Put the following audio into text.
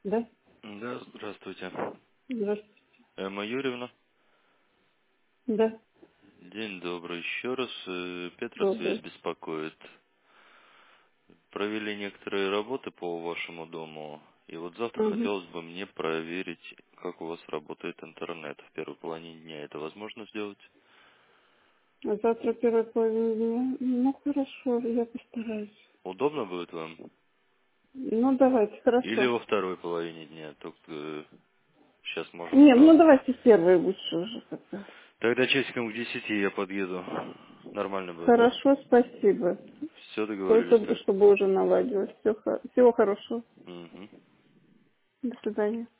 Да? Да, здравствуйте. Здравствуйте. Эмма Юрьевна. Да, День добрый. Еще раз Петросвязь добрый. беспокоит. Провели некоторые работы по вашему дому. И вот завтра Угу. хотелось бы мне проверить, как у вас работает интернет в первой половине дня. Это возможно сделать? А завтра первая половина дня? Ну, хорошо, я постараюсь. Удобно будет вам? Ну, давайте, Или хорошо. во второй половине дня? Только сейчас можем Не, ну сразу. давайте первой лучше уже как-то. Тогда часиком к 10 я подъеду. Нормально будет, да? Хорошо, спасибо. Все договорились, Только да? чтобы уже наладилось. Всего хорошего. Угу. До свидания.